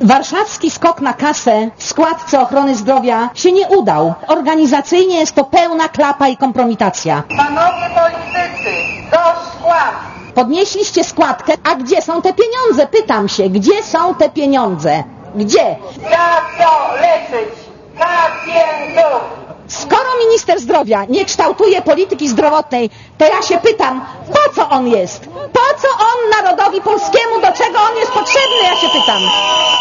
Warszawski skok na kasę w składce ochrony zdrowia się nie udał. Organizacyjnie jest to pełna klapa i kompromitacja. Panowie politycy, dość kłamstw. Podnieśliście składkę, a gdzie są te pieniądze? Pytam się, gdzie są te pieniądze? Gdzie? Za co leczyć pacjentów? Skoro minister zdrowia nie kształtuje polityki zdrowotnej, to ja się pytam, po co on jest? Po co on narodowi polskiemu, do czego on jest potrzebny, ja się pytam.